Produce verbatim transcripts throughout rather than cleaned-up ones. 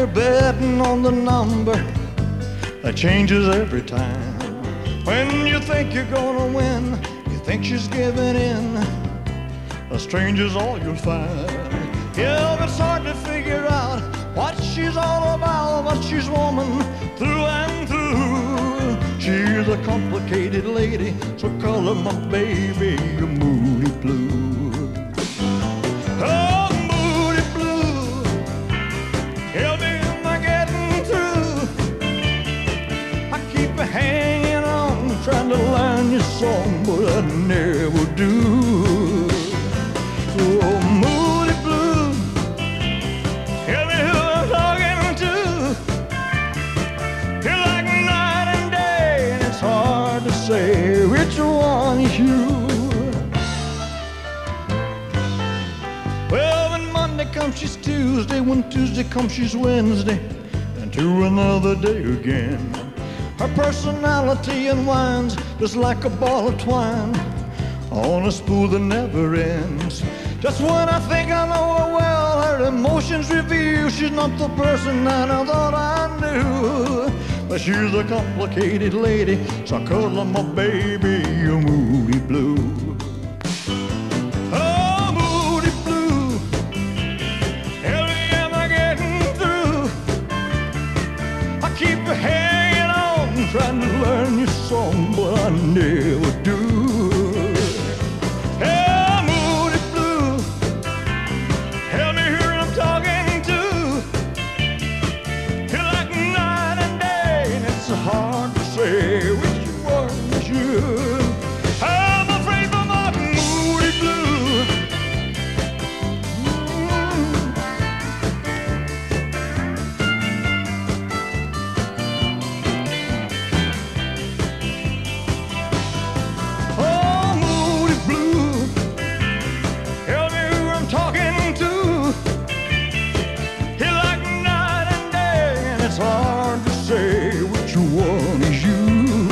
you're betting on the number that changes every time. When you think you're gonna win, you think she's giving in. A stranger's all you'll find. Yeah, it's hard to figure out what she's all about, but she's woman through and through. She's a complicated lady, so call her my baby, a Moody Blue. Oh, Moody Blue, help me am I getting through. I keep hanging on, trying to learn your song, but I never do. Oh, Moody Blue, tell me who I'm talking to. You're like night and day, and it's hard to say which one is you. Well, when Monday comes, she's Tuesday. When Tuesday comes, she's Wednesday, and to another day again. Her personality unwinds just like a ball of twine on a spool that never ends. Just when I think I know her well, her emotions reveal she's not the person that I thought I knew. But she's a complicated lady, so I call her my baby, a Moody Blue. Oh, Moody Blue, help me am I getting through. I keep hanging on, trying to learn your song, but I never do. Hard to say which one is you. I'm afraid for my Moody Blue. Mm. Oh, Moody Blue, tell me who I'm talking to. You're like night and day, and it's hard to say which one is you.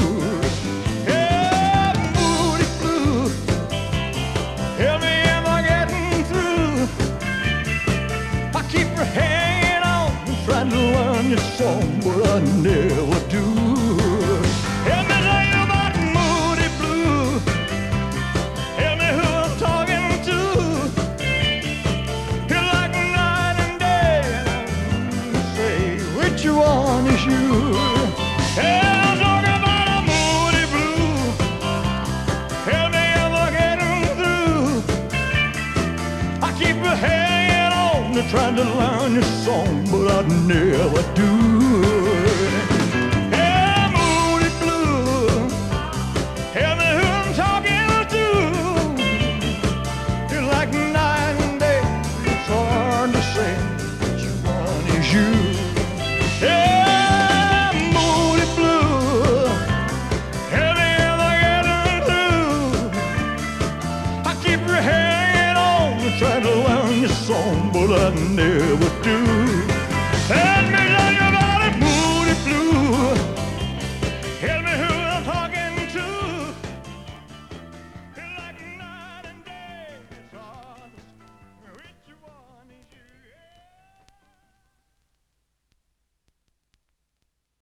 Yeah, Moody Blue, tell me am I getting through. I keep hanging on, trying to learn your song, but I never do. Help me tell you about Moody Blue. Tell me who I'm talking to. You're like night and day, and I say which one is you. Hey, I'm talking about a Moody Blue. Tell me am I getting through. I keep hanging on, trying to learn your song, but I never do. Hey, Moody Blue, tell me who I'm talking to. You're like night and day, it's hard to say which one is you. Hey, trying to learn your song, but I never